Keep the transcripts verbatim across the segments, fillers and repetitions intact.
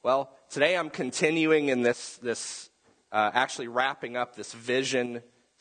Well, today I'm continuing in this, this uh, actually wrapping up this vision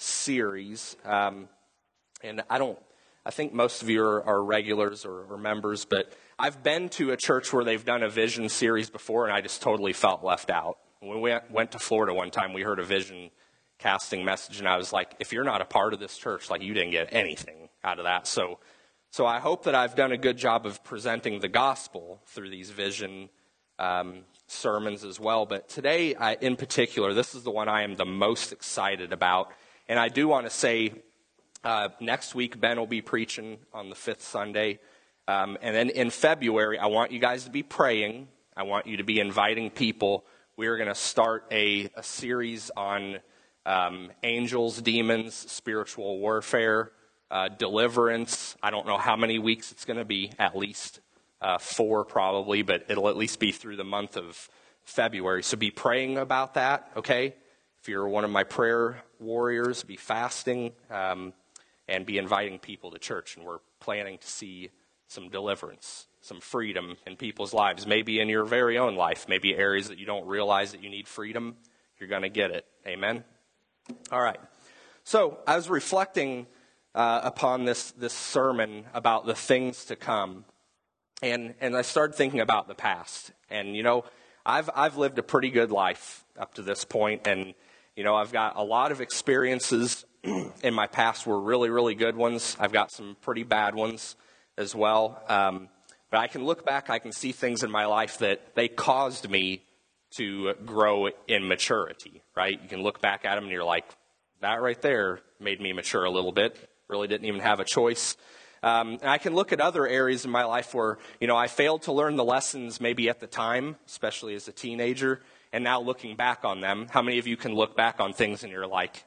series. Um, and I don't, I think most of you are, are regulars or, or members, but I've been to a church where they've done a vision series before, and I just totally felt left out. When we went, went to Florida one time, we heard a vision casting message, and I was like, if you're not a part of this church, like you didn't get anything out of that. So, so I hope that I've done a good job of presenting the gospel through these vision um, sermons as well. But today, I, in particular, this is the one I am the most excited about. And I do want to say, uh, next week, Ben will be preaching on the fifth Sunday. Um, and then in February, I want you guys to be praying. I want you to be inviting people. We're going to start a, a series on um, angels, demons, spiritual warfare, uh, deliverance. I don't know how many weeks it's going to be, at least uh, four probably, but it'll at least be through the month of February. So be praying about that, okay? If you're one of my prayer warriors, be fasting um, and be inviting people to church. And we're planning to see some deliverance, some freedom in people's lives, maybe in your very own life, maybe areas that you don't realize that you need freedom. You're going to get it. Amen? All right. So I was reflecting uh, upon this, this sermon about the things to come. And and I started thinking about the past. And, you know, I've I've lived a pretty good life up to this point. And, you know, I've got a lot of experiences in my past were really, really good ones. I've got some pretty bad ones as well. Um, but I can look back, I can see things in my life that they caused me to grow in maturity, right? You can look back at them and you're like, that right there made me mature a little bit. Really didn't even have a choice. Um, and I can look at other areas in my life where, you know, I failed to learn the lessons maybe at the time, especially as a teenager, and now looking back on them. How many of you can look back on things and you're like,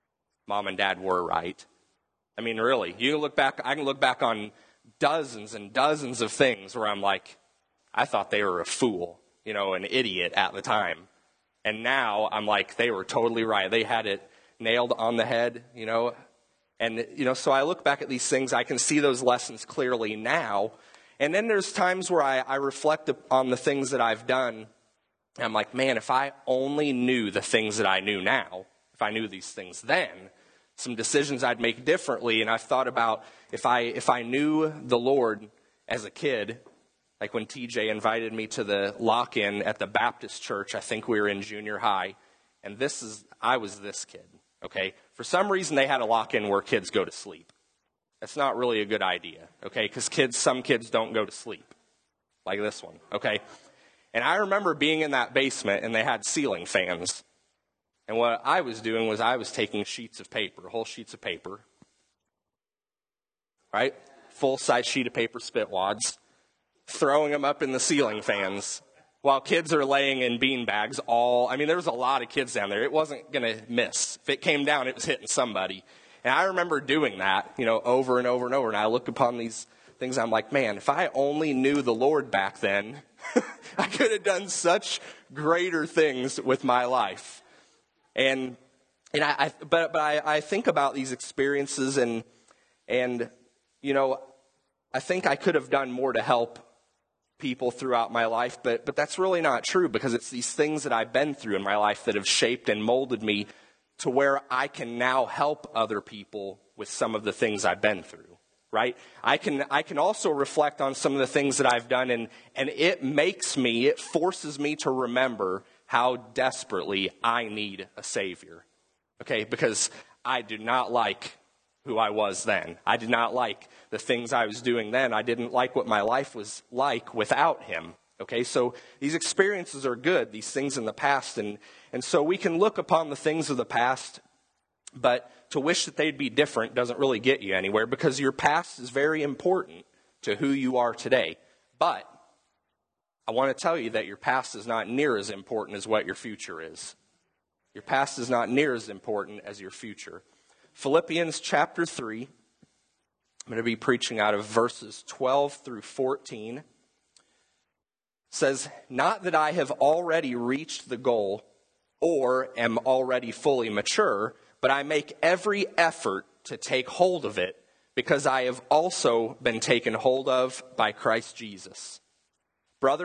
Mom and Dad were right? I mean, really, you can look back, I can look back on dozens and dozens of things where I'm like, I thought they were a fool, you know, an idiot at the time. And now I'm like, they were totally right. They had it nailed on the head, you know. And, you know, so I look back at these things, I can see those lessons clearly now. And then there's times where I, I reflect on the things that I've done. And I'm like, man, if I only knew the things that I knew now, if I knew these things then, some decisions I'd make differently. And I've thought about if I if I knew the Lord as a kid, like when T J invited me to the lock-in at the Baptist church, I think we were in junior high, and this is I was this kid, okay? For some reason, they had a lock-in where kids go to sleep. That's not really a good idea, okay? Because kids, some kids don't go to sleep, like this one, okay? And I remember being in that basement, and they had ceiling fans. And what I was doing was I was taking sheets of paper, whole sheets of paper, right? Full-size sheet of paper spit wads, throwing them up in the ceiling fans while kids are laying in bean bags all, I mean, there was a lot of kids down there. It wasn't going to miss. If it came down, it was hitting somebody. And I remember doing that, you know, over and over and over. And I look upon these things, I'm like, man, if I only knew the Lord back then, I could have done such greater things with my life. And and I, I but but I, I think about these experiences and and you know I think I could have done more to help people throughout my life, but but that's really not true because it's these things that I've been through in my life that have shaped and molded me to where I can now help other people with some of the things I've been through. Right? I can I can also reflect on some of the things that I've done, and and it makes me, it forces me to remember how desperately I need a Savior, okay? Because I do not like who I was then. I did not like the things I was doing then. I didn't like what my life was like without Him, okay? So these experiences are good, these things in the past, and, and so we can look upon the things of the past, but to wish that they'd be different doesn't really get you anywhere because your past is very important to who you are today. But I want to tell you that your past is not near as important as what your future is. Your past is not near as important as your future. Philippians chapter three, I'm going to be preaching out of verses twelve through fourteen, says, "Not that I have already reached the goal or am already fully mature, but I make every effort to take hold of it because I have also been taken hold of by Christ Jesus. Brothers,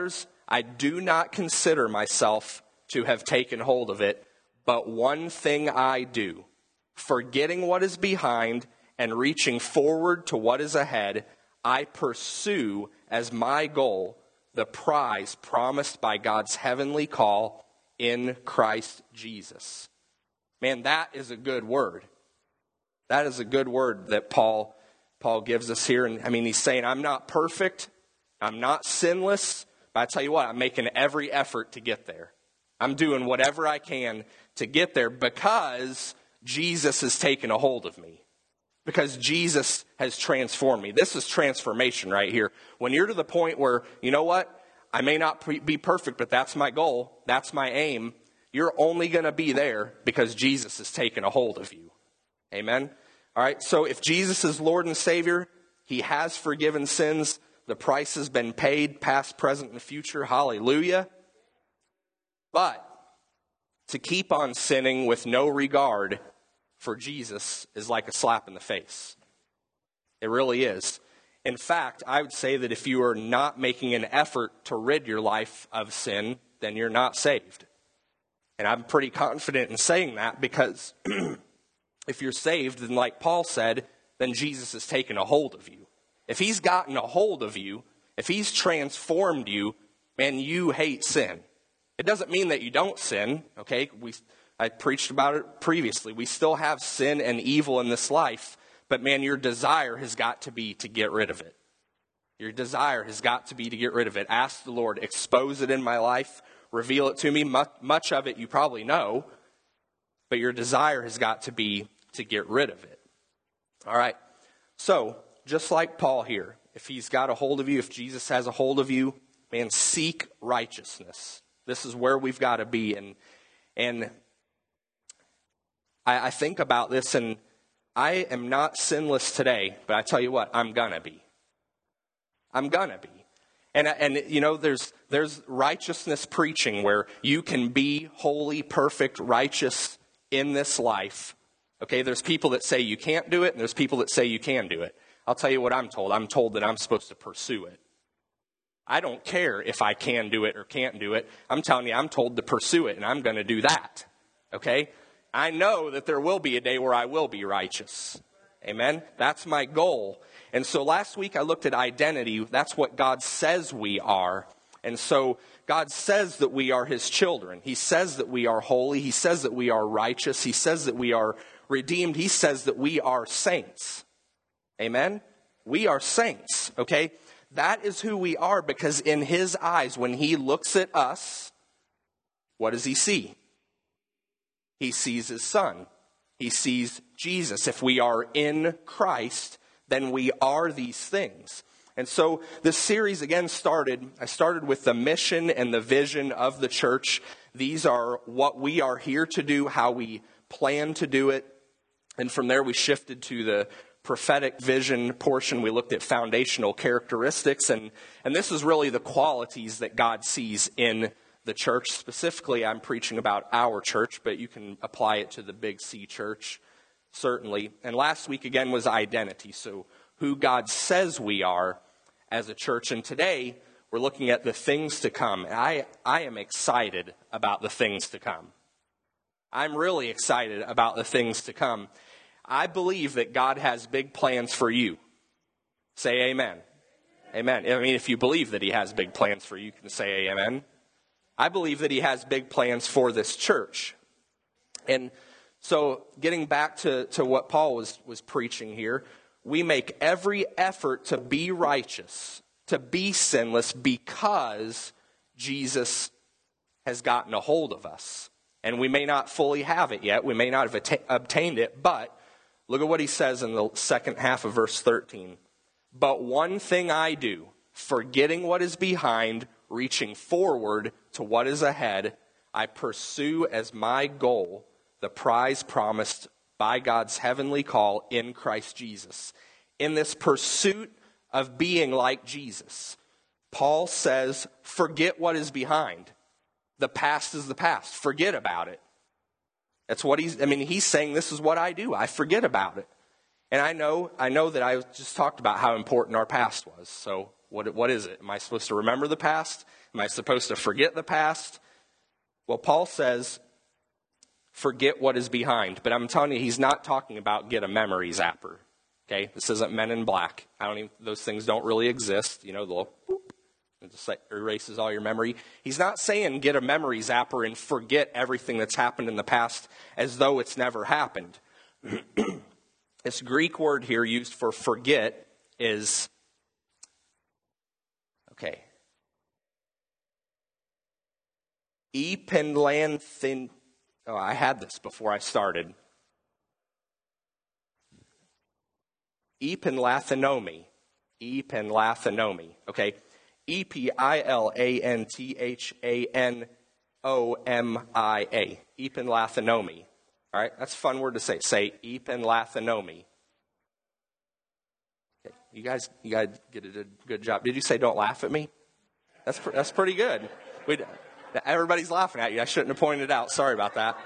I do not consider myself to have taken hold of it, but one thing I do, forgetting what is behind and reaching forward to what is ahead, I pursue as my goal the prize promised by God's heavenly call in Christ Jesus. Man, that is a good word. That is a good word that Paul Paul gives us here. And I mean, he's saying, I'm not perfect, I'm not sinless, but I tell you what, I'm making every effort to get there. I'm doing whatever I can to get there because Jesus has taken a hold of me. Because Jesus has transformed me. This is transformation right here. When you're to the point where, you know what, I may not pre- be perfect, but that's my goal, that's my aim. You're only going to be there because Jesus has taken a hold of you. Amen? All right, so if Jesus is Lord and Savior, he has forgiven sins. The price has been paid, past, present, and future. Hallelujah. But to keep on sinning with no regard for Jesus is like a slap in the face. It really is. In fact, I would say that if you are not making an effort to rid your life of sin, then you're not saved. And I'm pretty confident in saying that because if you're saved, then like Paul said, then Jesus has taken a hold of you. If he's gotten a hold of you, if he's transformed you, man, you hate sin. It doesn't mean that you don't sin, okay? We, I preached about it previously. We still have sin and evil in this life, but man, your desire has got to be to get rid of it. Your desire has got to be to get rid of it. Ask the Lord, expose it in my life, reveal it to me. Much of it you probably know, but your desire has got to be to get rid of it. All right, so just like Paul here, if he's got a hold of you, if Jesus has a hold of you, man, seek righteousness. This is where we've got to be. And and I, I think about this, and I am not sinless today, but I tell you what, I'm gonna be. I'm gonna be. And and you know, there's there's righteousness preaching where you can be holy, perfect, righteous in this life. Okay, there's people that say you can't do it, and there's people that say you can do it. I'll tell you what I'm told. I'm told that I'm supposed to pursue it. I don't care if I can do it or can't do it. I'm telling you, I'm told to pursue it, and I'm going to do that. Okay? I know that there will be a day where I will be righteous. Amen? That's my goal. And so last week I looked at identity. That's what God says we are. And so God says that we are his children. He says that we are holy. He says that we are righteous. He says that we are redeemed. He says that we are saints. Amen? We are saints, okay? That is who we are because in his eyes, when he looks at us, what does he see? He sees his son. He sees Jesus. If we are in Christ, then we are these things. And so this series again started, I started with the mission and the vision of the church. These are what we are here to do, how we plan to do it. And from there we shifted to the prophetic vision portion. We looked at foundational characteristics. And, and this is really the qualities that God sees in the church. Specifically, I'm preaching about our church, but you can apply it to the Big C church, certainly. And last week again was identity. So who God says we are as a church. And today we're looking at the things to come. And I, I am excited about the things to come. I'm really excited about the things to come. I believe that God has big plans for you. Say amen. Amen. I mean, if you believe that he has big plans for you, you can say amen. I believe that he has big plans for this church. And so getting back to, to what Paul was, was preaching here, we make every effort to be righteous, to be sinless, because Jesus has gotten a hold of us. And we may not fully have it yet. We may not have atta- obtained it, but look at what he says in the second half of verse thirteen. But one thing I do, forgetting what is behind, reaching forward to what is ahead, I pursue as my goal the prize promised by God's heavenly call in Christ Jesus. In this pursuit of being like Jesus, Paul says, forget what is behind. The past is the past. Forget about it. That's what he's, I mean, he's saying this is what I do. I forget about it. And I know, I know that I just talked about how important our past was. So what, what is it? Am I supposed to remember the past? Am I supposed to forget the past? Well, Paul says, forget what is behind. But I'm telling you, he's not talking about get a memory zapper. Okay, this isn't Men in Black. I don't even, those things don't really exist. You know, the little boop, it just like erases all your memory. He's not saying get a memory zapper and forget everything that's happened in the past as though it's never happened. This Greek word here used for forget is, okay, epenlanthin. Oh, I had this before I started. Epenlathanomy. Epenlathanomy. Okay. E P I L A N T H A N O M I A. Epenlathanomy. All right. That's a fun word to say. Say epenlathanomy. Okay. You guys, you guys did a good job. Did you say don't laugh at me? That's that's pretty good. We, everybody's laughing at you. I shouldn't have pointed it out. Sorry about that.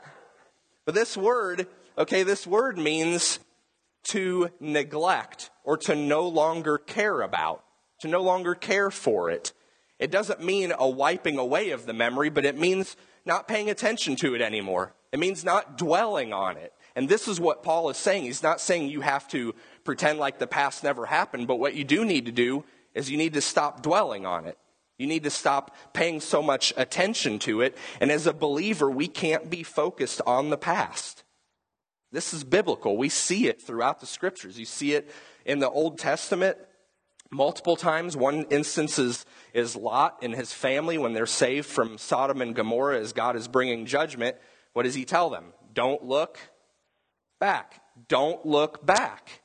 But this word, okay, this word means to neglect or to no longer care about, to no longer care for it. It doesn't mean a wiping away of the memory, but it means not paying attention to it anymore. It means not dwelling on it. And this is what Paul is saying. He's not saying you have to pretend like the past never happened, but what you do need to do is you need to stop dwelling on it. You need to stop paying so much attention to it. And as a believer, we can't be focused on the past. This is biblical. We see it throughout the scriptures. You see it in the Old Testament multiple times. One instance is, is Lot and his family when they're saved from Sodom and Gomorrah as God is bringing judgment. What does he tell them? Don't look back. Don't look back.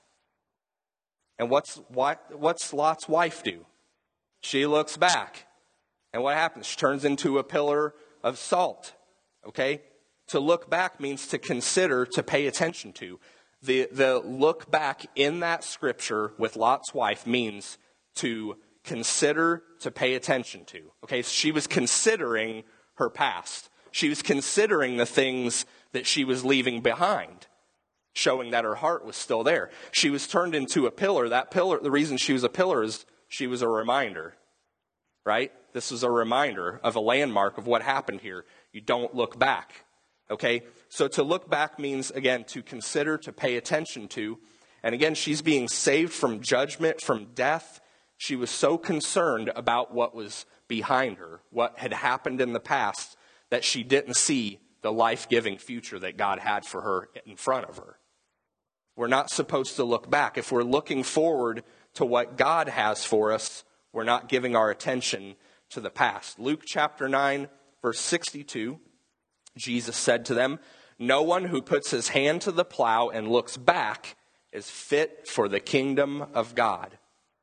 And what's what, what's Lot's wife do? She looks back. And what happens? She turns into a pillar of salt. Okay? To look back means to consider, to pay attention to. The, the look back in that scripture with Lot's wife means to consider, to pay attention to. Okay, so she was considering her past. She was considering the things that she was leaving behind, showing that her heart was still there. She was turned into a pillar. That pillar, the reason she was a pillar is she was a reminder, right? This was a reminder of a landmark of what happened here. You don't look back. Okay, so to look back means, again, to consider, to pay attention to. And again, she's being saved from judgment, from death. She was so concerned about what was behind her, what had happened in the past, that she didn't see the life-giving future that God had for her in front of her. We're not supposed to look back. If we're looking forward to what God has for us, we're not giving our attention to the past. Luke chapter nine, verse sixty-two. Jesus said to them, no one who puts his hand to the plow and looks back is fit for the kingdom of God.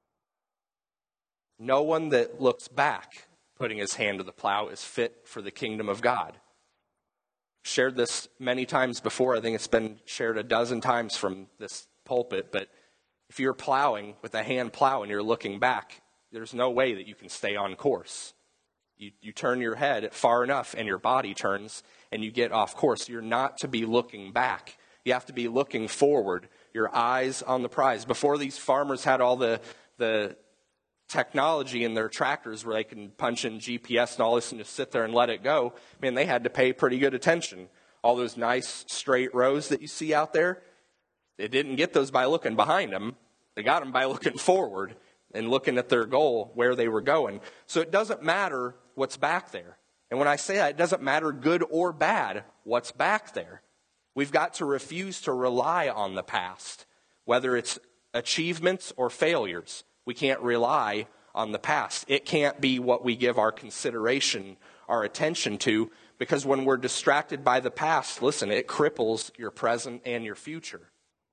No one that looks back, putting his hand to the plow, is fit for the kingdom of God. Shared this many times before. I think it's been shared a dozen times from this pulpit. But if you're plowing with a hand plow and you're looking back, there's no way that you can stay on course. You, you turn your head far enough and your body turns and you get off course. You're not to be looking back. You have to be looking forward, your eyes on the prize. Before these farmers had all the, the technology in their tractors where they can punch in G P S and all this and just sit there and let it go, man, they had to pay pretty good attention. All those nice straight rows that you see out there, they didn't get those by looking behind them. They got them by looking forward and looking at their goal, where they were going. So it doesn't matter what's back there. And when I say that, it doesn't matter good or bad what's back there. We've got to refuse to rely on the past, whether it's achievements or failures. We can't rely on the past. It can't be what we give our consideration, our attention to, because when we're distracted by the past, listen, it cripples your present and your future.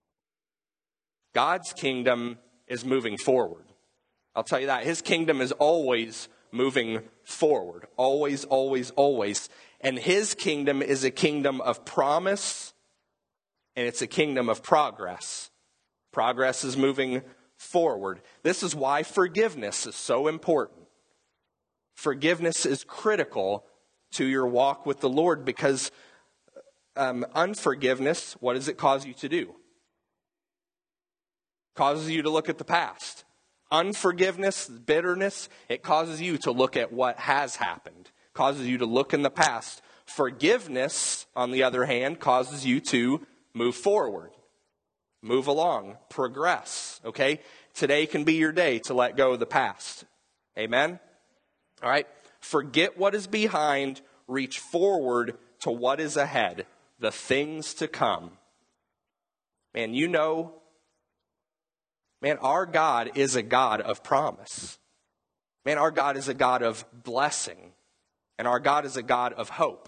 God's kingdom is moving forward. I'll tell you that. His kingdom is always moving forward. Always, always, always. And his kingdom is a kingdom of promise, and it's a kingdom of progress. Progress is moving forward. This is why forgiveness is so important. Forgiveness is critical to your walk with the Lord, because um, unforgiveness, what does it cause you to do? Causes you to look at the past. Unforgiveness, bitterness, it causes you to look at what has happened, causes you to look in the past. Forgiveness, on the other hand, causes you to move forward, move along, progress, okay? Today can be your day to let go of the past. Amen? All right? Forget what is behind, reach forward to what is ahead, the things to come. And you know, man, our God is a God of promise. Man, our God is a God of blessing. And our God is a God of hope.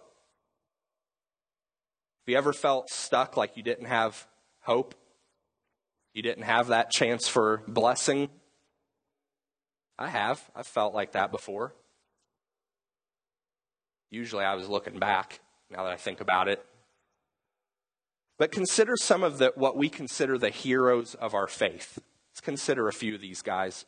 Have you ever felt stuck like you didn't have hope? You didn't have that chance for blessing? I have. I've felt like that before. Usually I was looking back, now that I think about it. But consider some of the what we consider the heroes of our faith. Let's consider a few of these guys.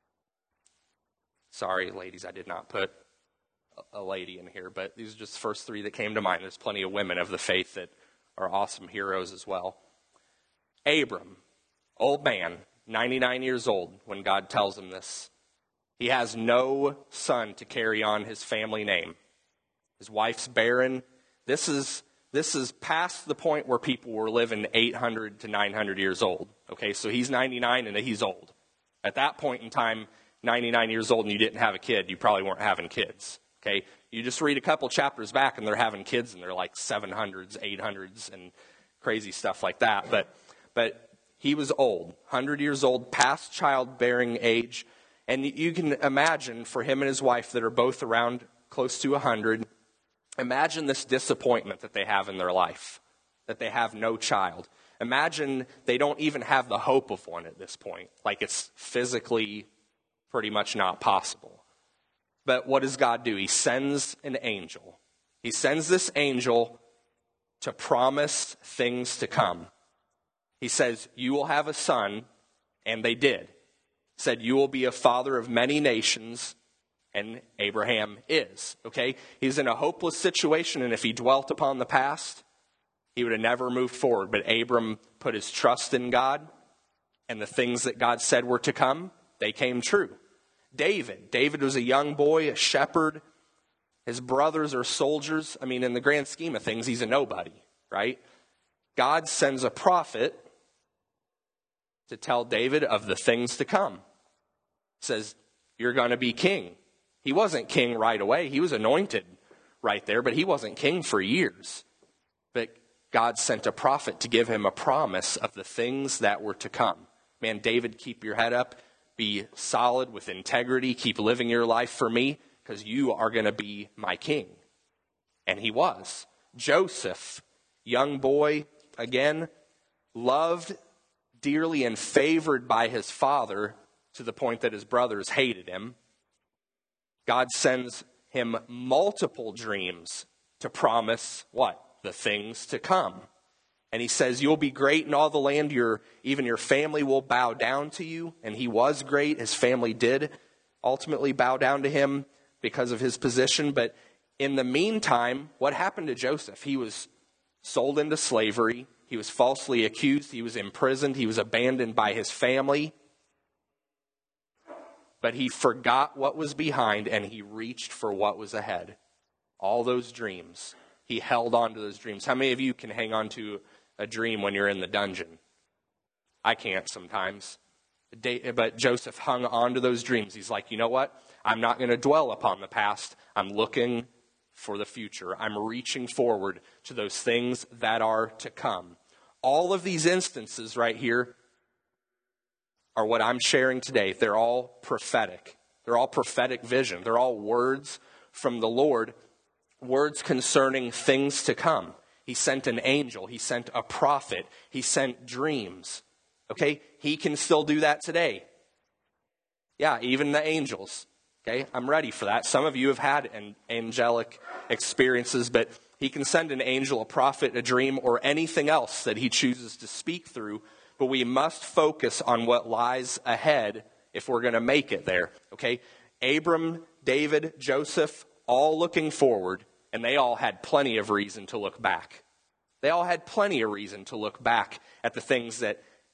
Sorry, ladies, I did not put a lady in here, but these are just the first three that came to mind. There's plenty of women of the faith that are awesome heroes as well. Abram, old man, ninety-nine years old when God tells him this. He has no son to carry on his family name. His wife's barren. This is this is past the point where people were living eight hundred to nine hundred years old. Okay, so he's ninety-nine and he's old. At that point in time, ninety-nine years old and you didn't have a kid, you probably weren't having kids. Okay, you just read a couple chapters back and they're having kids and they're like seven hundreds, eight hundreds and crazy stuff like that. But but he was old, one hundred years old, past childbearing age. And you can imagine for him and his wife that are both around close to one hundred, imagine this disappointment that they have in their life, that they have no child. Imagine they don't even have the hope of one at this point, like it's physically pretty much not possible. But what does God do? He sends an angel. He sends this angel to promise things to come. He says, you will have a son, and they did. He said, you will be a father of many nations, and Abraham is. Okay? He's in a hopeless situation, and if he dwelt upon the past, he would have never moved forward. But Abram put his trust in God, and the things that God said were to come, they came true. David. David was a young boy, a shepherd. His brothers are soldiers. I mean, in the grand scheme of things, he's a nobody, right? God sends a prophet to tell David of the things to come. Says, you're going to be king. He wasn't king right away. He was anointed right there, but he wasn't king for years. But God sent a prophet to give him a promise of the things that were to come. Man, David, keep your head up. Be solid with integrity. Keep living your life for me because you are going to be my king. And he was. Joseph, young boy, again, loved dearly and favored by his father to the point that his brothers hated him. God sends him multiple dreams to promise what? The things to come. And he says, you'll be great in all the land. Your, even your family will bow down to you. And he was great. His family did ultimately bow down to him because of his position. But in the meantime, what happened to Joseph? He was sold into slavery. He was falsely accused. He was imprisoned. He was abandoned by his family. But he forgot what was behind and he reached for what was ahead. All those dreams. He held on to those dreams. How many of you can hang on to a dream when you're in the dungeon? I can't sometimes. But Joseph hung on to those dreams. He's like, you know what? I'm not going to dwell upon the past. I'm looking for the future. I'm reaching forward to those things that are to come. All of these instances right here are what I'm sharing today. They're all prophetic. They're all prophetic vision. They're all words from the Lord, words concerning things to come. He sent an angel. He sent a prophet. He sent dreams. Okay? He can still do that today. Yeah, even the angels. Okay? I'm ready for that. Some of you have had an angelic experiences, but he can send an angel, a prophet, a dream, or anything else that he chooses to speak through. But we must focus on what lies ahead if we're going to make it there. Okay? Abram, David, Joseph, all looking forward. And they all had plenty of reason to look back. They all had plenty of reason to look back at the things that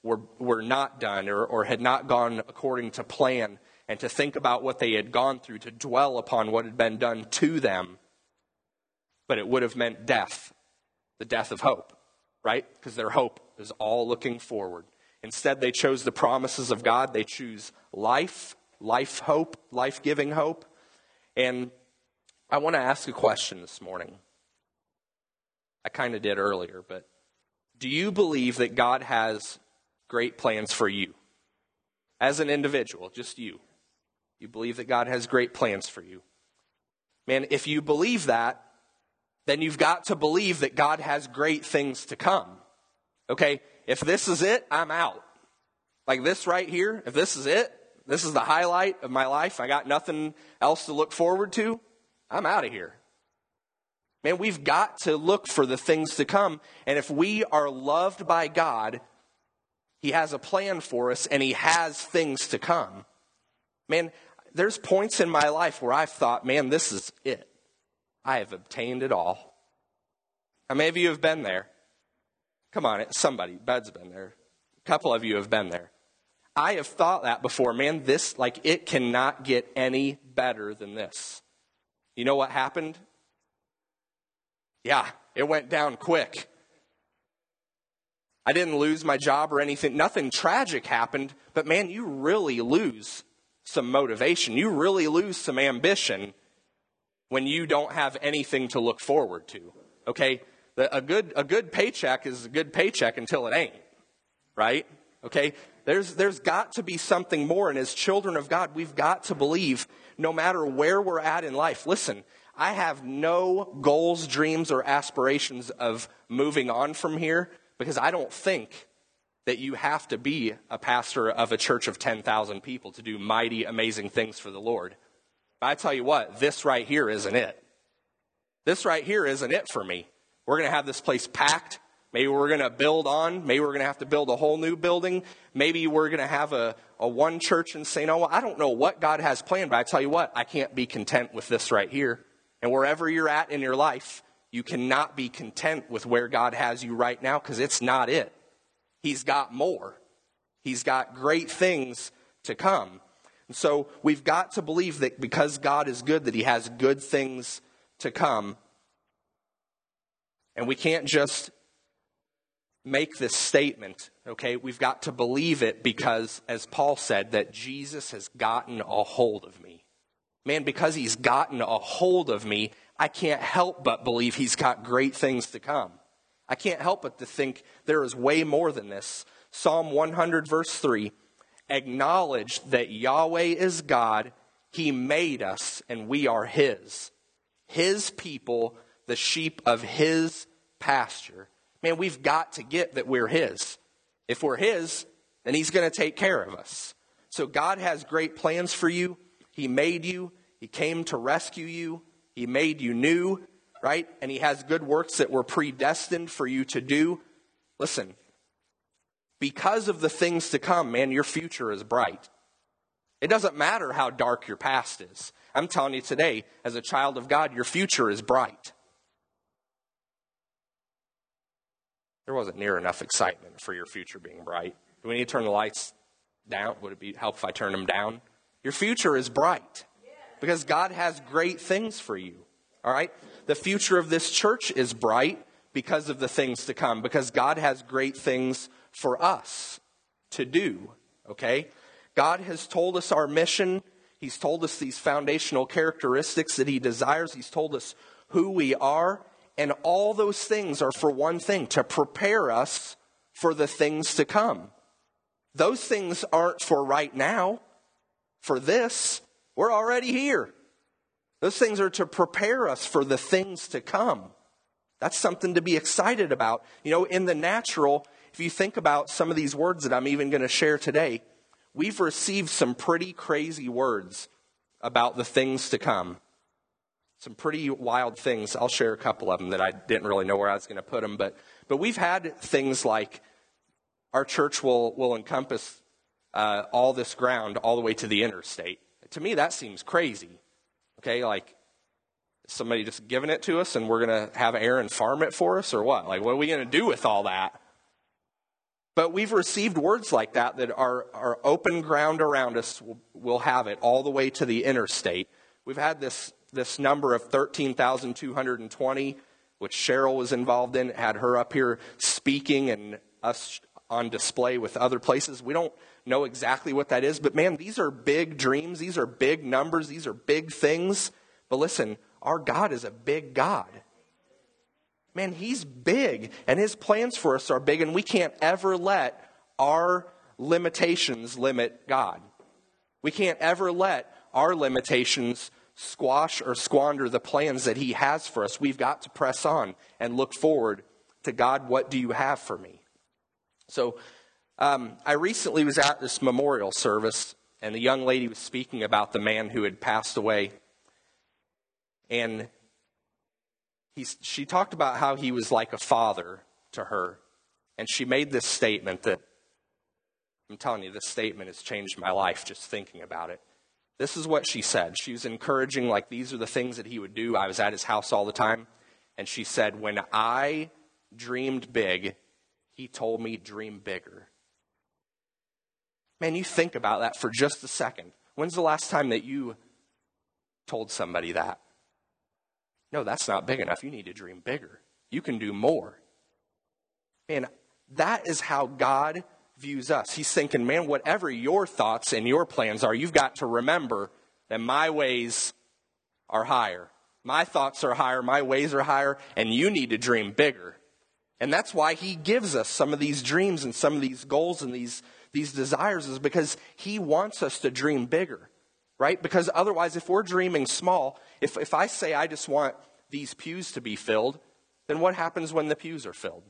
were, were not done or, or had not gone according to plan, and to think about what they had gone through, to dwell upon what had been done to them. But it would have meant death, the death of hope, right? Because their hope is all looking forward. Instead, they chose the promises of God. They choose life, life hope, life-giving hope. And I want to ask a question this morning. I kind of did earlier, but do you believe that God has great plans for you? As an individual, just you. You believe that God has great plans for you. Man, if you believe that, then you've got to believe that God has great things to come. Okay, if this is it, I'm out. Like this right here, if this is it, this is the highlight of my life, I got nothing else to look forward to, I'm out of here. Man, we've got to look for the things to come. And if we are loved by God, He has a plan for us and He has things to come. Man, there's points in my life where I've thought, man, this is it. I have obtained it all. How many of you have been there? Come on, somebody, Bud's been there. A couple of you have been there. I have thought that before. Man, this, like, it cannot get any better than this. You know what happened? Yeah, it went down quick. I didn't lose my job or anything. Nothing tragic happened. But man, you really lose some motivation. You really lose some ambition when you don't have anything to look forward to. Okay? A good, a good paycheck is a good paycheck until it ain't. Right? Okay? There's, there's got to be something more. And as children of God, we've got to believe no matter where we're at in life. Listen, I have no goals, dreams, or aspirations of moving on from here, because I don't think that you have to be a pastor of a church of ten thousand people to do mighty, amazing things for the Lord. But I tell you what, this right here isn't it. This right here isn't it for me. We're going to have this place packed. Maybe we're going to build on. Maybe we're going to have to build a whole new building. Maybe we're going to have a, a one church in Saint Omer. I don't know what God has planned, but I tell you what, I can't be content with this right here. And wherever you're at in your life, you cannot be content with where God has you right now, because it's not it. He's got more. He's got great things to come. And so we've got to believe that because God is good, that He has good things to come. And we can't just make this statement, okay? We've got to believe it because, as Paul said, that Jesus has gotten a hold of me. Man, because He's gotten a hold of me, I can't help but believe He's got great things to come. I can't help but to think there is way more than this. Psalm one hundred verse three, acknowledge that Yahweh is God. He made us and we are His. His people, the sheep of His pasture. Man, we've got to get that we're His. If we're His, then He's going to take care of us. So God has great plans for you. He made you. He came to rescue you. He made you new, right? And He has good works that were predestined for you to do. Listen, because of the things to come, man, your future is bright. It doesn't matter how dark your past is. I'm telling you today, as a child of God, your future is bright. There wasn't near enough excitement for your future being bright. Do we need to turn the lights down? Would it be help if I turn them down? Your future is bright because God has great things for you. All right? The future of this church is bright because of the things to come, because God has great things for us to do. Okay? God has told us our mission. He's told us these foundational characteristics that He desires. He's told us who we are. And all those things are for one thing, to prepare us for the things to come. Those things aren't for right now. For this, we're already here. Those things are to prepare us for the things to come. That's something to be excited about. You know, in the natural, if you think about some of these words that I'm even going to share today, we've received some pretty crazy words about the things to come. Some pretty wild things. I'll share a couple of them that I didn't really know where I was going to put them. But, but we've had things like our church will, will encompass Uh, all this ground all the way to the interstate. To me, that seems crazy. Okay, like somebody just giving it to us and we're going to have Aaron farm it for us or what? Like, what are we going to do with all that? But we've received words like that that are, are open ground around us. We'll, we'll have it all the way to the interstate. We've had this, this number of thirteen thousand two hundred twenty, which Cheryl was involved in, had her up here speaking and us on display with other places. We don't know exactly what that is, but man, these are big dreams. These are big numbers. These are big things. But listen, our God is a big God. Man, he's big, and his plans for us are big, and we can't ever let our limitations limit God. We can't ever let our limitations squash or squander the plans that he has for us. We've got to press on and look forward to God. What do you have for me? So um, I recently was at this memorial service, and the young lady was speaking about the man who had passed away. And he, she talked about how he was like a father to her. And she made this statement that, I'm telling you, this statement has changed my life just thinking about it. This is what she said. She was encouraging, like, these are the things that he would do. I was at his house all the time. And she said, when I dreamed big, he told me dream bigger. Man, you think about that for just a second. When's the last time that you told somebody that? No, that's not big enough. You need to dream bigger. You can do more. Man, that is how God views us. He's thinking, man, whatever your thoughts and your plans are, you've got to remember that my ways are higher. My thoughts are higher. My ways are higher. And you need to dream bigger. And that's why he gives us some of these dreams and some of these goals and these, these desires, is because he wants us to dream bigger. Right? Because otherwise, if we're dreaming small, if, if I say I just want these pews to be filled, then what happens when the pews are filled?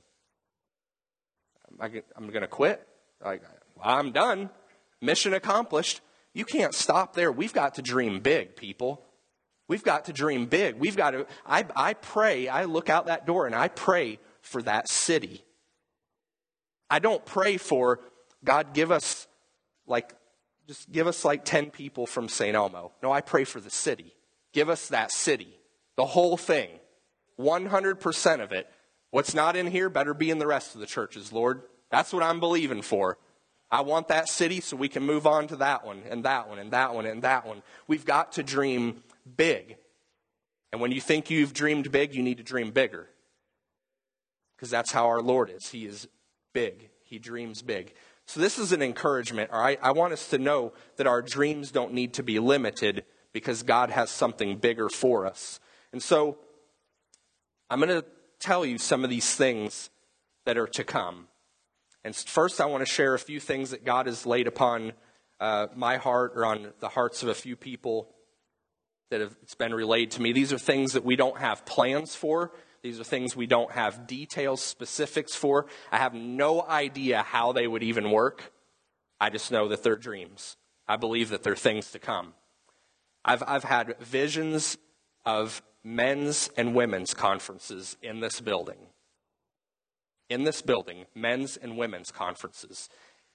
I, I'm going to quit. I, I'm done. Mission accomplished. You can't stop there. We've got to dream big, people. We've got to dream big. We've got to, I, I pray, I look out that door and I pray for that city. I don't pray for, God, give us like, just give us like ten people from Saint Elmo. No, I pray for the city. Give us that city. The whole thing. one hundred percent of it. What's not in here better be in the rest of the churches, Lord. That's what I'm believing for. I want that city so we can move on to that one and that one and that one and that one. We've got to dream big. And when you think you've dreamed big, you need to dream bigger. Because that's how our Lord is. He is big. He dreams big. So this is an encouragement. All right? I want us to know that our dreams don't need to be limited because God has something bigger for us. And so I'm going to tell you some of these things that are to come. And first I want to share a few things that God has laid upon uh, my heart or on the hearts of a few people that have it's been relayed to me. These are things that we don't have plans for. These are things we don't have details, specifics for. I have no idea how they would even work. I just know that they're dreams. I believe that they're things to come. I've, I've had visions of men's and women's conferences in this building. In this building, men's and women's conferences.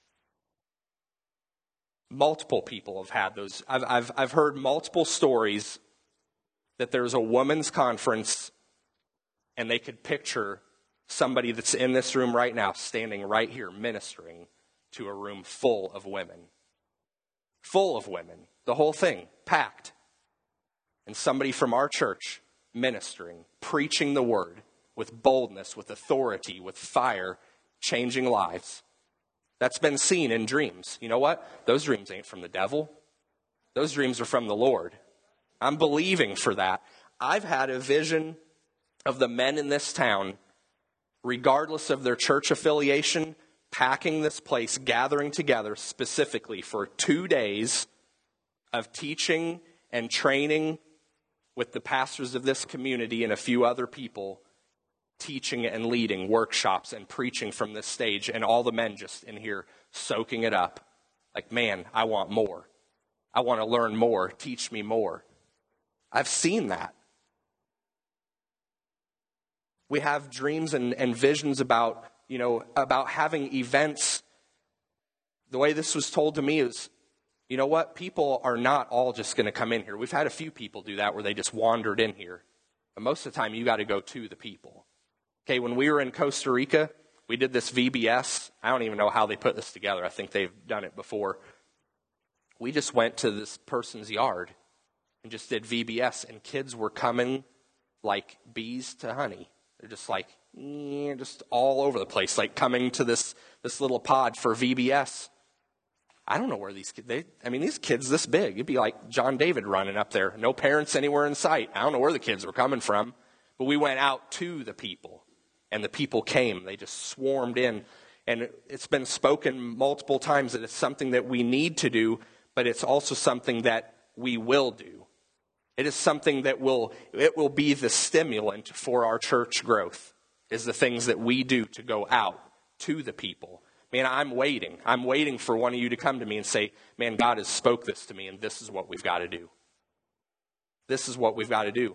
Multiple people have had those. I've, I've, I've heard multiple stories that there's a women's conference and they could picture somebody that's in this room right now, standing right here, ministering to a room full of women. Full of women. The whole thing, packed. And somebody from our church ministering, preaching the word with boldness, with authority, with fire, changing lives. That's been seen in dreams. You know what? Those dreams ain't from the devil. Those dreams are from the Lord. I'm believing for that. I've had a vision of the men in this town, regardless of their church affiliation, packing this place, gathering together specifically for two days of teaching and training with the pastors of this community and a few other people, teaching and leading workshops and preaching from this stage, and all the men just in here soaking it up. Like, man, I want more. I want to learn more. Teach me more. I've seen that. We have dreams and, and visions about, you know, about having events. The way this was told to me is, you know what? People are not all just going to come in here. We've had a few people do that where they just wandered in here. But most of the time, you got to go to the people. Okay, when we were in Costa Rica, We did this V B S. I don't even know how they put this together. I think they've done it before. We just went to this person's yard and just did V B S, and kids were coming like bees to honey. They're just like, eh, just all over the place, like coming to this, this little pod for V B S. I don't know where these kids, they, I mean, these kids this big. It'd be like John David running up there. No parents anywhere in sight. I don't know where the kids were coming from. But we went out to the people, and the people came. They just swarmed in. And it's been spoken multiple times that it's something that we need to do, but it's also something that we will do. It is something that will, it will be the stimulant for our church growth, is the things that we do to go out to the people. Man, I'm waiting. I'm waiting for one of you to come to me and say, man, God has spoke this to me, and this is what we've got to do. This is what we've got to do.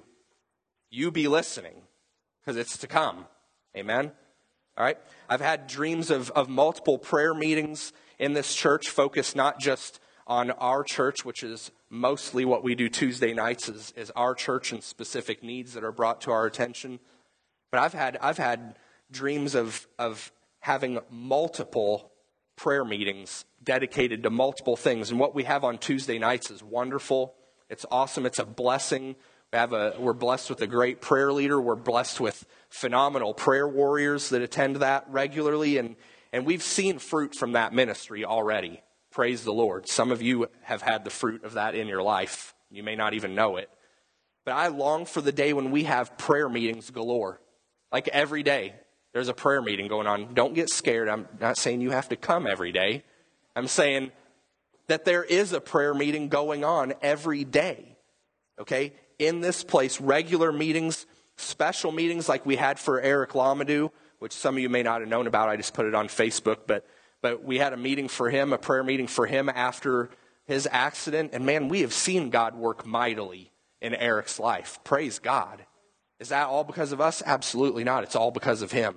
You be listening, because it's to come. Amen? All right? I've had dreams of, of multiple prayer meetings in this church, focused not just on our church, which is mostly what we do Tuesday nights, is, is our church and specific needs that are brought to our attention. But I've had I've had dreams of of having multiple prayer meetings dedicated to multiple things. And what we have on Tuesday nights is wonderful. It's awesome. It's a blessing. We have a, we're blessed with a great prayer leader. We're blessed with phenomenal prayer warriors that attend that regularly. And, and we've seen fruit from that ministry already. Praise the Lord. Some of you have had the fruit of that in your life. You may not even know it. But I long for the day when we have prayer meetings galore. Like every day, there's a prayer meeting going on. Don't get scared. I'm not saying you have to come every day. I'm saying that there is a prayer meeting going on every day. Okay? In this place, regular meetings, special meetings like we had for Eric Lamadou, which some of you may not have known about. I just put it on Facebook. But, but we had a meeting for him, a prayer meeting for him after his accident. And man, we have seen God work mightily in Eric's life. Praise God. Is that all because of us? Absolutely not. It's all because of him.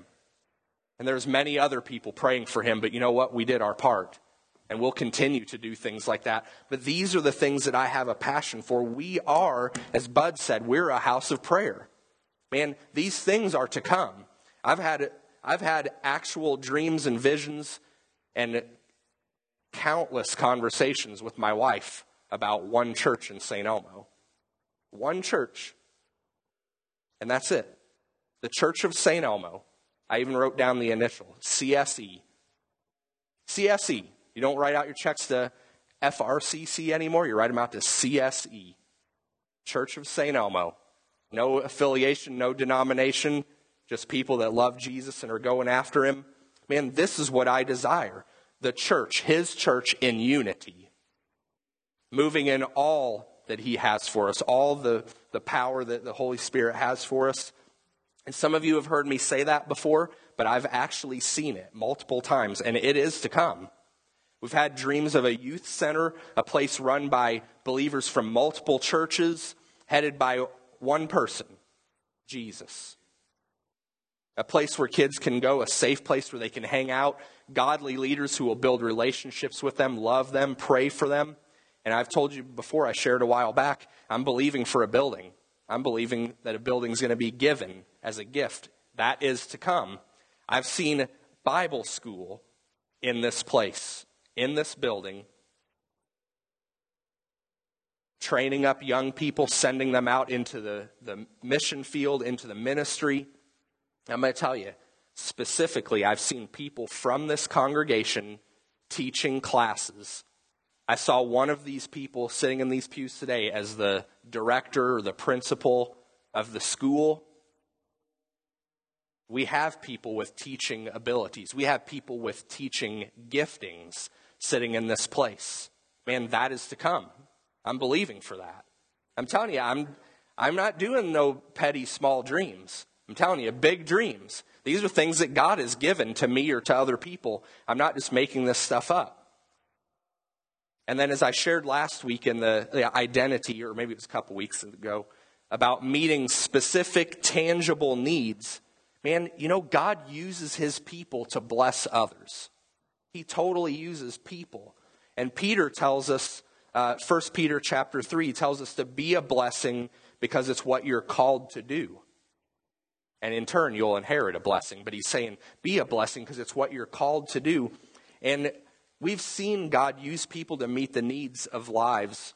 And there's many other people praying for him, but you know what? We did our part. And we'll continue to do things like that. But these are the things that I have a passion for. We are, as Bud said, we're a house of prayer. Man, these things are to come. I've had I've had actual dreams and visions and countless conversations with my wife about one church in Saint Elmo. One church. And that's it. The Church of Saint Elmo. I even wrote down the initial, C S E. C S E. You don't write out your checks to F R C C anymore. You write them out to C S E. Church of Saint Elmo. No affiliation, no denomination. Just people that love Jesus and are going after him. Man, this is what I desire. The church, his church in unity. Moving in all that he has for us, all the, the power that the Holy Spirit has for us. And some of you have heard me say that before, but I've actually seen it multiple times, and it is to come. We've had dreams of a youth center, a place run by believers from multiple churches, headed by one person, Jesus. A place where kids can go, a safe place where they can hang out, godly leaders who will build relationships with them, love them, pray for them. And I've told you before, I shared a while back, I'm believing for a building. I'm believing that a building is going to be given as a gift. That is to come. I've seen Bible school in this place, in this building, training up young people, sending them out into the, the mission field, into the ministry. I'm going to tell you, specifically, I've seen people from this congregation teaching classes. I saw one of these people sitting in these pews today as the director or the principal of the school. We have people with teaching abilities. We have people with teaching giftings sitting in this place. Man, that is to come. I'm believing for that. I'm telling you, I'm I'm not doing no petty small dreams. I'm telling you, big dreams. These are things that God has given to me or to other people. I'm not just making this stuff up. And then as I shared last week in the, the identity, or maybe it was a couple weeks ago, about meeting specific, tangible needs, man, you know, God uses his people to bless others. He totally uses people. And Peter tells us, uh, First Peter chapter three tells us to be a blessing because it's what you're called to do. And in turn, you'll inherit a blessing. But he's saying, be a blessing because it's what you're called to do. And we've seen God use people to meet the needs of lives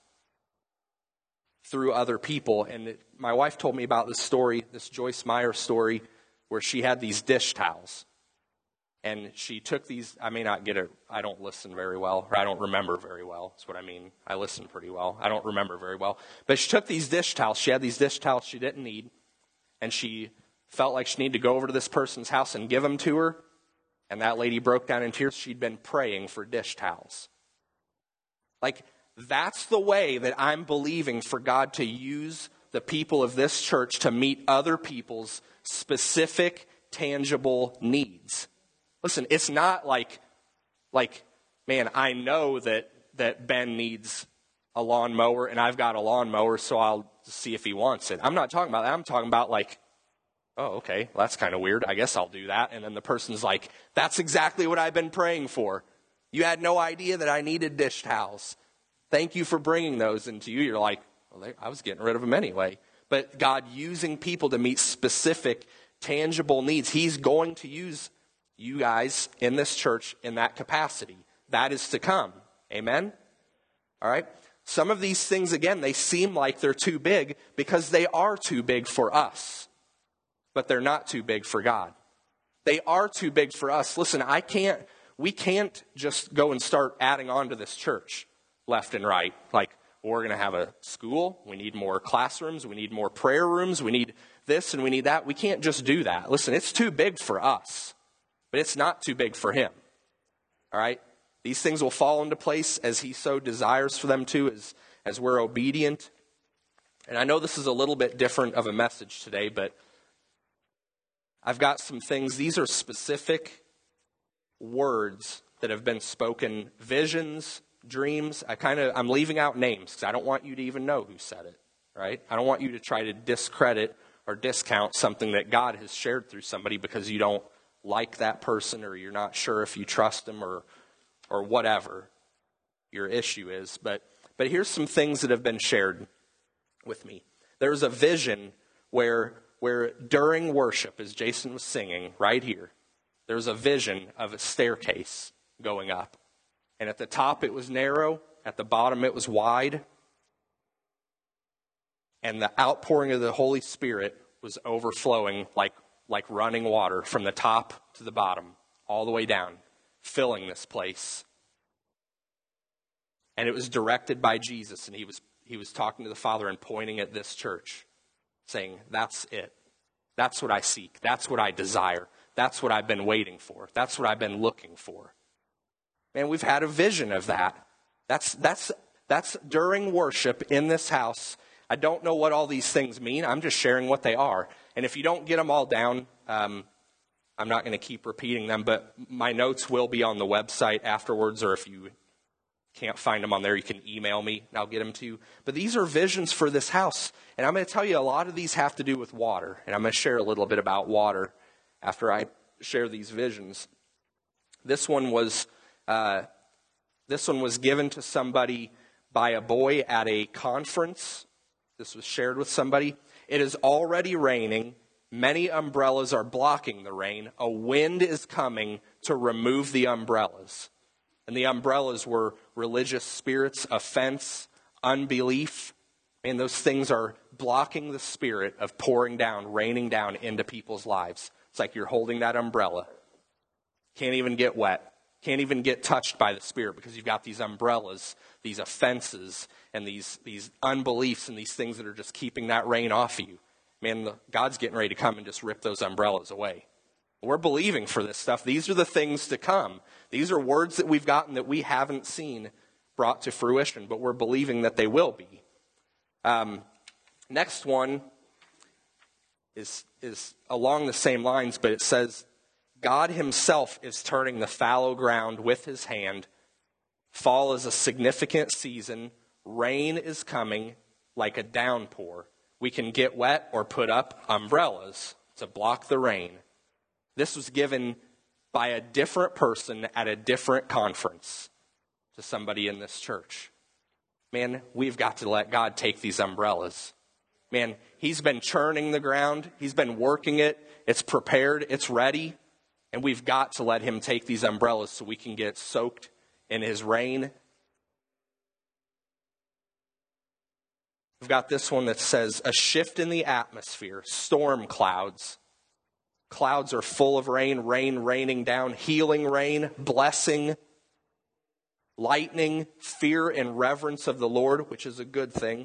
through other people. And it, my wife told me about this story, this Joyce Meyer story, where she had these dish towels. And she took these, I may not get it, I don't listen very well, or I don't remember very well, that's what I mean. I listen pretty well. I don't remember very well. But she took these dish towels, she had these dish towels she didn't need, and she felt like she needed to go over to this person's house and give them to her. And that lady broke down in tears. She'd been praying for dish towels. Like, that's the way that I'm believing for God to use the people of this church to meet other people's specific, tangible needs. Listen, it's not like, like, man, I know that, that Ben needs a lawnmower and I've got a lawnmower, so I'll see if he wants it. I'm not talking about that. I'm talking about like, oh, okay, well, that's kind of weird. I guess I'll do that. And then the person's like, that's exactly what I've been praying for. You had no idea that I needed dish towels. Thank you for bringing those. And to you, you're like, well, I was getting rid of them anyway. But God using people to meet specific, tangible needs. He's going to use you guys in this church in that capacity. That is to come. Amen? All right? Some of these things, again, they seem like they're too big because they are too big for us. But they're not too big for God. They are too big for us. Listen, I can't, we can't just go and start adding on to this church left and right. Like, we're going to have a school. We need more classrooms. We need more prayer rooms. We need this and we need that. We can't just do that. Listen, it's too big for us, but it's not too big for him. All right? These things will fall into place as he so desires for them to, as, as we're obedient. And I know this is a little bit different of a message today, but I've got some things. These are specific words that have been spoken, visions, dreams. I kind of, I'm leaving out names because I don't want you to even know who said it, right? I don't want you to try to discredit or discount something that God has shared through somebody because you don't like that person or you're not sure if you trust them or or whatever your issue is. But but here's some things that have been shared with me. There's a vision where where during worship, as Jason was singing right here, there's a vision of a staircase going up. And at the top it was narrow, at the bottom it was wide. And the outpouring of the Holy Spirit was overflowing like, like running water from the top to the bottom, all the way down, filling this place. And it was directed by Jesus, and he was he was talking to the Father and pointing at this church, saying, that's it. That's what I seek. That's what I desire. That's what I've been waiting for. That's what I've been looking for. Man, we've had a vision of that. That's that's that's during worship in this house. I don't know what all these things mean. I'm just sharing what they are. And if you don't get them all down, um, I'm not going to keep repeating them, but my notes will be on the website afterwards, or if you can't find them on there, you can email me and I'll get them to you. But these are visions for this house. And I'm going to tell you a lot of these have to do with water. And I'm going to share a little bit about water after I share these visions. This one was uh, this one was given to somebody by a boy at a conference. This was shared with somebody. It is already raining. Many umbrellas are blocking the rain. A wind is coming to remove the umbrellas. And the umbrellas were religious spirits, offense, unbelief. And those things are blocking the spirit of pouring down, raining down into people's lives. It's like you're holding that umbrella. Can't even get wet. Can't even get touched by the Spirit because you've got these umbrellas, these offenses, and these, these unbeliefs and these things that are just keeping that rain off of you. Man, the, God's getting ready to come and just rip those umbrellas away. We're believing for this stuff. These are the things to come. These are words that we've gotten that we haven't seen brought to fruition, but we're believing that they will be. Um, next one is, is along the same lines, but it says, God himself is turning the fallow ground with his hand. Fall is a significant season. Rain is coming like a downpour. We can get wet or put up umbrellas to block the rain. This was given by a different person at a different conference to somebody in this church. Man, we've got to let God take these umbrellas Man, he's been churning the ground. He's been working it. It's prepared. It's ready. And we've got to let him take these umbrellas so we can get soaked in his rain. We've got this one that says, a shift in the atmosphere, storm clouds. Clouds are full of rain, rain raining down, healing rain, blessing, lightning, fear and reverence of the Lord, which is a good thing.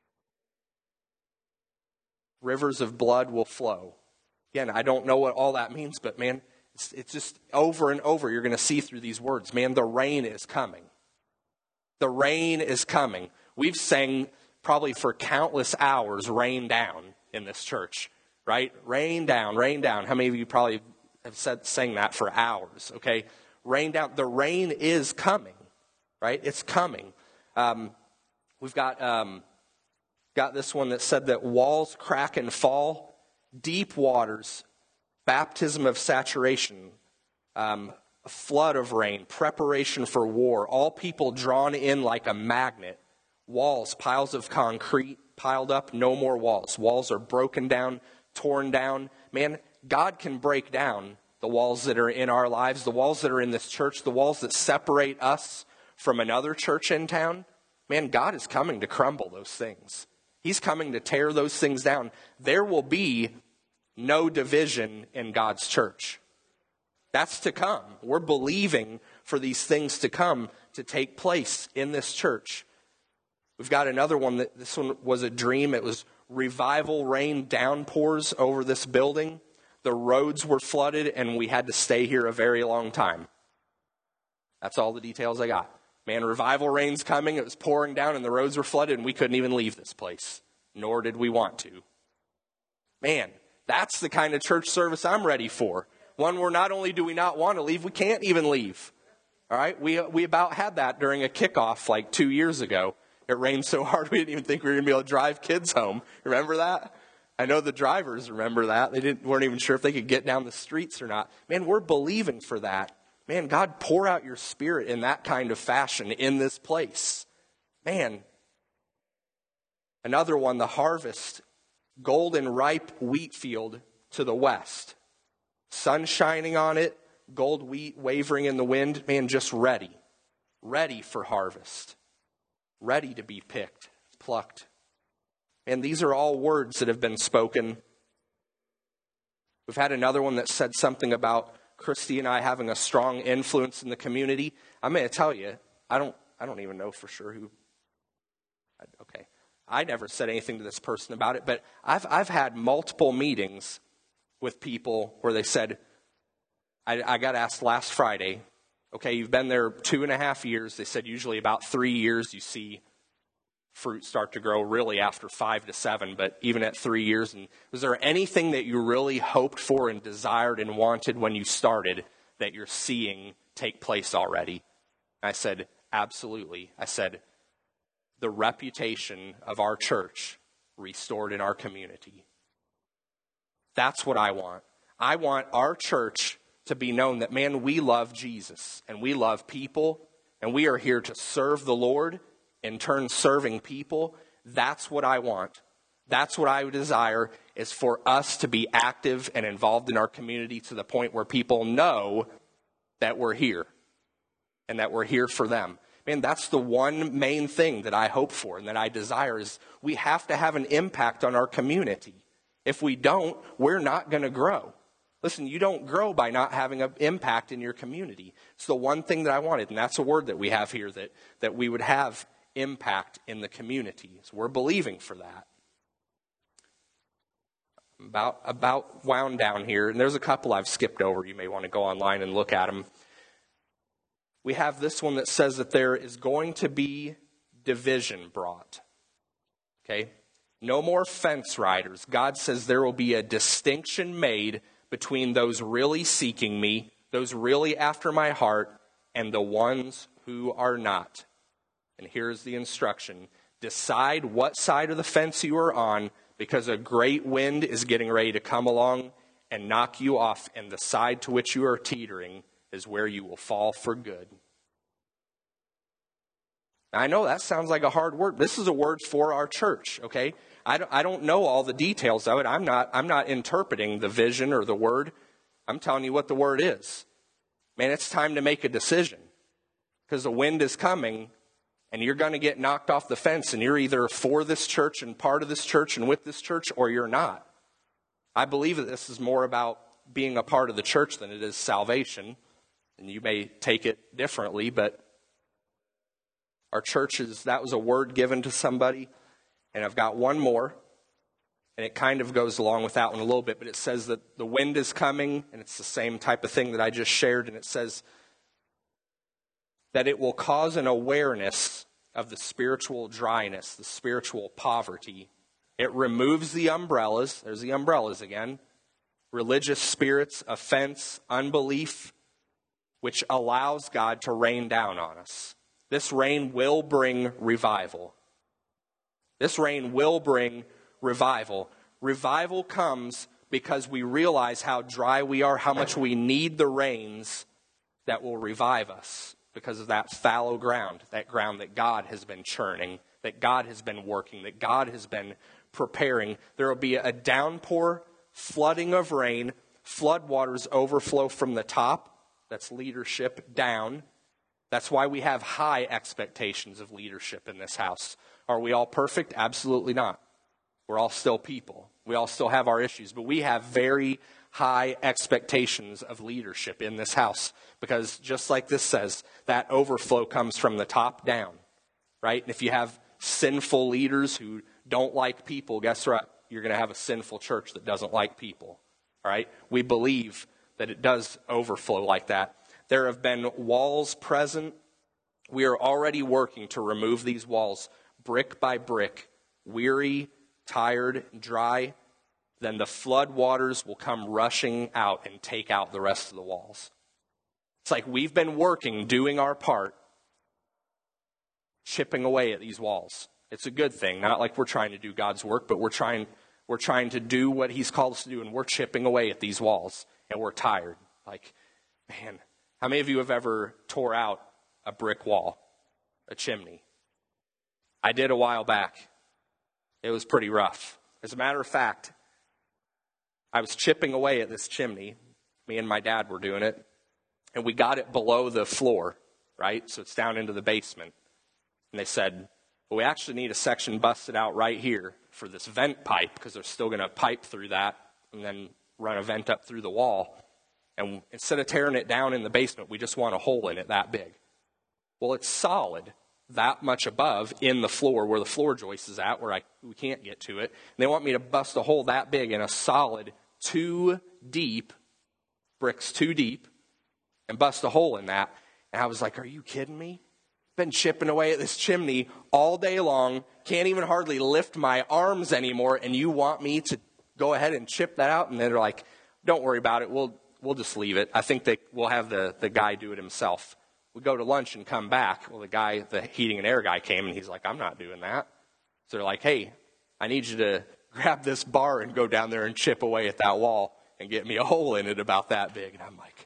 Rivers of blood will flow. Again, I don't know what all that means, but man, it's, it's just over and over you're going to see through these words. Man, the rain is coming. The rain is coming. We've sang probably for countless hours, rain down in this church, right? Rain down, rain down. How many of you probably have said, sang that for hours, okay? Rain down. The rain is coming, right? It's coming. Um, we've got, um, got this one that said that walls crack and fall, deep waters, baptism of saturation, um, a flood of rain, preparation for war, all people drawn in like a magnet. Walls, piles of concrete piled up, no more walls. Walls are broken down, torn down. Man, God can break down the walls that are in our lives, the walls that are in this church, the walls that separate us from another church in town. Man, God is coming to crumble those things. He's coming to tear those things down. There will be no division in God's church. That's to come. We're believing for these things to come to take place in this church. We've got another one that this one was a dream. It was revival rain downpours over this building. The roads were flooded and we had to stay here a very long time. That's all the details I got. Man, revival rain's coming. It was pouring down and the roads were flooded and we couldn't even leave this place. Nor did we want to. Man, that's the kind of church service I'm ready for. One where not only do we not want to leave, we can't even leave. All right? We, we about had that during a kickoff like two years ago. It rained so hard we didn't even think we were going to be able to drive kids home. Remember that? I know the drivers remember that. They didn't, weren't even sure if they could get down the streets or not. Man, we're believing for that. Man, God, pour out your Spirit in that kind of fashion in this place. Man. Another one, the harvest, golden ripe wheat field to the west. Sun shining on it, gold wheat wavering in the wind. Man, just ready. Ready for harvest. Ready to be picked, plucked. And these are all words that have been spoken. We've had another one that said something about Christy and I having a strong influence in the community. I'm going to tell you, I don't I don't even know for sure who. Okay. I never said anything to this person about it, but I've I've had multiple meetings with people where they said, I, I got asked last Friday, okay, you've been there two and a half years. They said usually about three years you see fruit start to grow really after five to seven, but even at three years. And was there anything that you really hoped for and desired and wanted when you started that you're seeing take place already? I said, absolutely. I said, the reputation of our church restored in our community. That's what I want. I want our church to be known that, man, we love Jesus and we love people and we are here to serve the Lord, in turn serving people. That's what I want. That's what I would desire, is for us to be active and involved in our community to the point where people know that we're here and that we're here for them. Man, that's the one main thing that I hope for and that I desire, is we have to have an impact on our community. If we don't, we're not going to grow. Listen, you don't grow by not having an impact in your community. It's the one thing that I wanted, and that's a word that we have here, that, that we would have impact in the community. So we're believing for that. About, about wound down here, and there's a couple I've skipped over. You may want to go online and look at them. We have this one that says that there is going to be division brought. Okay? No more fence riders. God says there will be a distinction made between those really seeking me, those really after my heart, and the ones who are not. And here's the instruction. Decide what side of the fence you are on, because a great wind is getting ready to come along and knock you off, and the side to which you are teetering is where you will fall for good. Now, I know that sounds like a hard word. This is a word for our church, okay? I don't, I don't know all the details of it. I'm not, I'm not interpreting the vision or the word. I'm telling you what the word is. Man, it's time to make a decision because the wind is coming and you're going to get knocked off the fence and you're either for this church and part of this church and with this church or you're not. I believe that this is more about being a part of the church than it is salvation. And you may take it differently, but our churches, that was a word given to somebody. And I've got one more, and it kind of goes along with that one a little bit, but it says that the wind is coming, and it's the same type of thing that I just shared, and it says that it will cause an awareness of the spiritual dryness, the spiritual poverty. It removes the umbrellas. There's the umbrellas again. Religious spirits, offense, unbelief, which allows God to rain down on us. This rain will bring revival. This rain will bring revival. Revival comes because we realize how dry we are, how much we need the rains that will revive us because of that fallow ground, that ground that God has been churning, that God has been working, that God has been preparing. There will be a downpour, flooding of rain, floodwaters overflow from the top. That's leadership down. That's why we have high expectations of leadership in this house. Are we all perfect? Absolutely not. We're all still people. We all still have our issues, but we have very high expectations of leadership in this house because just like this says, that overflow comes from the top down, right? And if you have sinful leaders who don't like people, guess what? You're going to have a sinful church that doesn't like people, all right? We believe that it does overflow like that. There have been walls present. We are already working to remove these walls brick by brick, weary, tired, dry. Then the flood waters will come rushing out and take out the rest of the walls. It's like we've been working, doing our part, chipping away at these walls. It's a good thing, not like we're trying to do God's work, but we're trying, we're trying to do what he's called us to do, and we're chipping away at these walls, and we're tired. Like, man, how many of you have ever tore out a brick wall, a chimney? I did a while back. It was pretty rough. As a matter of fact, I was chipping away at this chimney. Me and my dad were doing it. And we got it below the floor, right? So it's down into the basement. And they said, well, we actually need a section busted out right here for this vent pipe because they're still going to pipe through that and then run a vent up through the wall. And instead of tearing it down in the basement, we just want a hole in it that big. Well, it's solid that much above in the floor where the floor joist is at, where I we can't get to it. And they want me to bust a hole that big in a solid two deep, bricks two deep, and bust a hole in that. And I was like, are you kidding me? Been chipping away at this chimney all day long, can't even hardly lift my arms anymore, and you want me to go ahead and chip that out? And they're like, don't worry about it, we'll we'll just leave it. I think they we'll have the, the guy do it himself. We go to lunch and come back. Well, the guy, the heating and air guy came, and he's like, I'm not doing that. So they're like, hey, I need you to grab this bar and go down there and chip away at that wall and get me a hole in it about that big. And I'm like,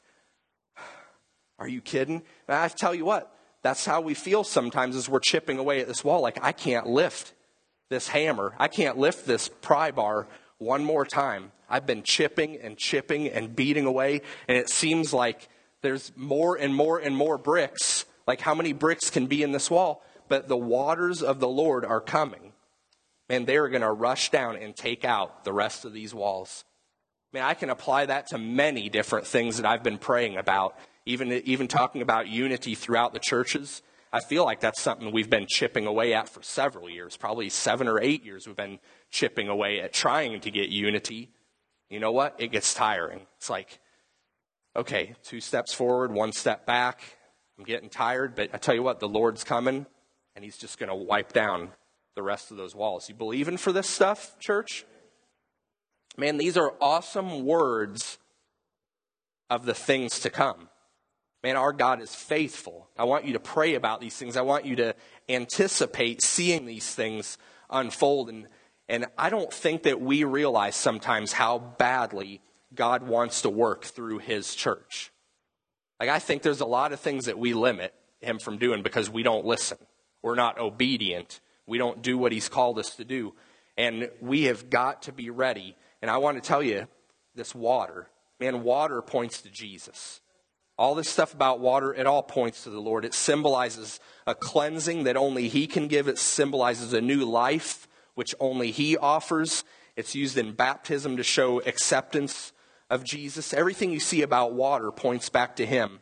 are you kidding? And I tell you what, that's how we feel sometimes as we're chipping away at this wall. Like, I can't lift this hammer. I can't lift this pry bar one more time. I've been chipping and chipping and beating away, and it seems like there's more and more and more bricks. Like, how many bricks can be in this wall? But the waters of the Lord are coming, and they're going to rush down and take out the rest of these walls. Man, I can apply that to many different things that I've been praying about, even, even talking about unity throughout the churches. I feel like that's something we've been chipping away at for several years, probably seven or eight years we've been chipping away at trying to get unity. You know what? It gets tiring. It's like, okay, two steps forward, one step back. I'm getting tired, but I tell you what, the Lord's coming, and he's just going to wipe down the rest of those walls. You believing for this stuff, church? Man, these are awesome words of the things to come. Man, our God is faithful. I want you to pray about these things. I want you to anticipate seeing these things unfold. And, and I don't think that we realize sometimes how badly God wants to work through his church. Like, I think there's a lot of things that we limit him from doing because we don't listen. We're not obedient. We don't do what he's called us to do. And we have got to be ready. And I want to tell you, this water, man, water points to Jesus. All this stuff about water, it all points to the Lord. It symbolizes a cleansing that only He can give. It symbolizes a new life, which only He offers. It's used in baptism to show acceptance of Jesus. Everything you see about water points back to Him.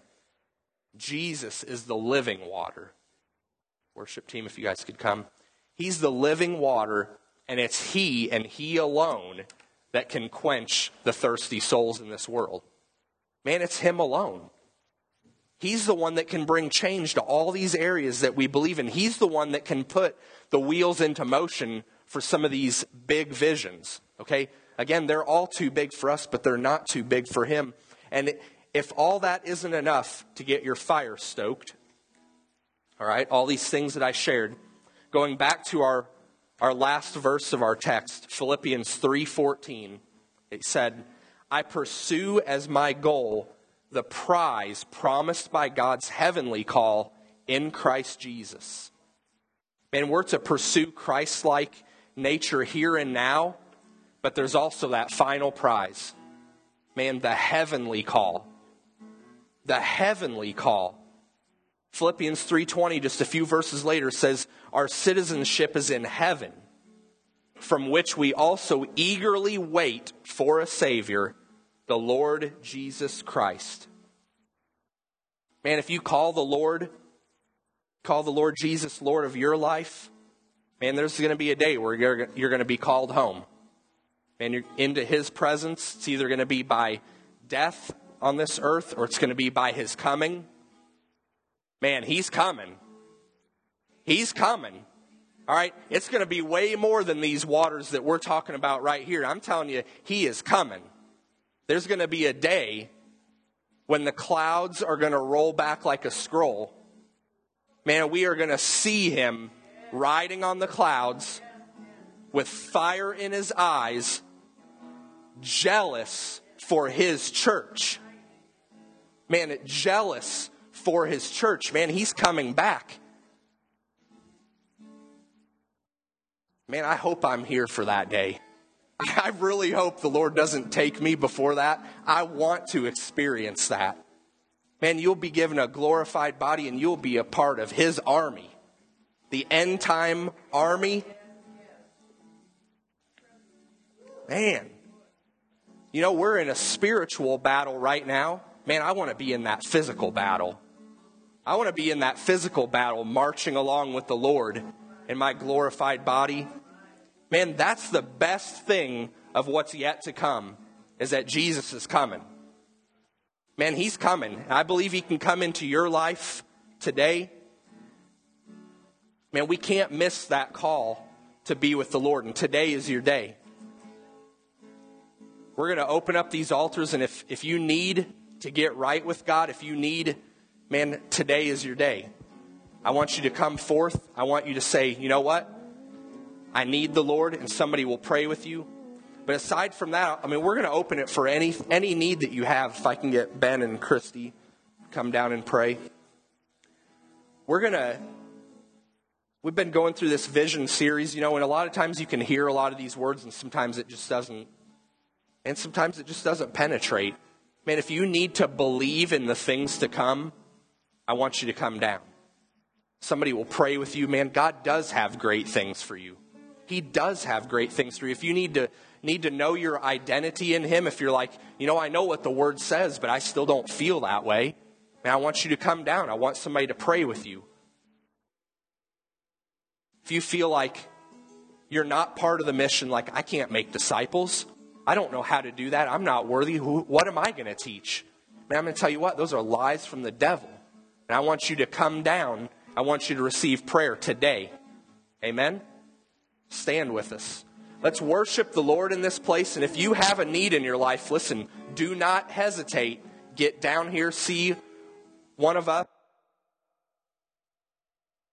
Jesus is the living water. Worship team, if you guys could come. He's the living water, and it's He and He alone that can quench the thirsty souls in this world. Man, it's Him alone. He's the one that can bring change to all these areas that we believe in. He's the one that can put the wheels into motion for some of these big visions. Okay? Again, they're all too big for us, but they're not too big for Him. And if all that isn't enough to get your fire stoked, all right, all these things that I shared, going back to our, our last verse of our text, Philippians three fourteen, it said, I pursue as my goal the prize promised by God's heavenly call in Christ Jesus. And we're to pursue Christ-like nature here and now, but there's also that final prize. Man, the heavenly call. The heavenly call. Philippians three twenty, just a few verses later, says, our citizenship is in heaven, from which we also eagerly wait for a Savior, the Lord Jesus Christ. Man, if you call the Lord, call the Lord Jesus Lord of your life, man, there's going to be a day where you're, you're going to be called home. And you're into His presence. It's either going to be by death on this earth, or it's going to be by His coming. Man, He's coming. He's coming. All right? It's going to be way more than these waters that we're talking about right here. I'm telling you, He is coming. There's going to be a day when the clouds are going to roll back like a scroll. Man, we are going to see Him riding on the clouds with fire in His eyes, jealous for His church. Man, jealous for His church. Man, He's coming back. Man, I hope I'm here for that day. I really hope the Lord doesn't take me before that. I want to experience that. Man, you'll be given a glorified body and you'll be a part of His army. The end time army. Man, you know, we're in a spiritual battle right now. Man, I want to be in that physical battle. I want to be in that physical battle, marching along with the Lord in my glorified body. Man, that's the best thing of what's yet to come, is that Jesus is coming. Man, He's coming. I believe He can come into your life today. Man, we can't miss that call to be with the Lord, and today is your day. We're going to open up these altars, and if, if you need to get right with God, if you need, man, today is your day. I want you to come forth. I want you to say, you know what? I need the Lord, and somebody will pray with you. But aside from that, I mean, we're going to open it for any any need that you have. If I can get Ben and Christy come down and pray. We're going to, we've been going through this vision series, you know, and a lot of times you can hear a lot of these words, and sometimes it just doesn't, and sometimes it just doesn't penetrate. Man, if you need to believe in the things to come, I want you to come down. Somebody will pray with you. Man, God does have great things for you. He does have great things for you. If you need to need to know your identity in Him, if you're like, you know, I know what the Word says, but I still don't feel that way, man, I want you to come down. I want somebody to pray with you. If you feel like you're not part of the mission, like, I can't make disciples, I don't know how to do that, I'm not worthy, Who, what am I going to teach? Man, I'm going to tell you what, those are lies from the devil. And I want you to come down. I want you to receive prayer today. Amen? Stand with us. Let's worship the Lord in this place. And if you have a need in your life, listen, do not hesitate. Get down here, see one of us.